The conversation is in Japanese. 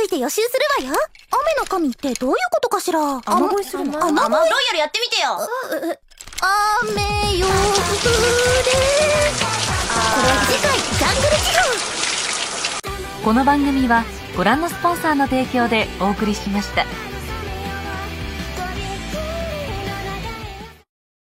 いて予習するわよ。雨の神ってどういうことかしら。 雨乞いするの？ 雨乞い？ ロイヤルやってみてよ。 雨よ降れ。次回ジャングル地方。 この番組はご覧のスポンサーの提供でお送りしました。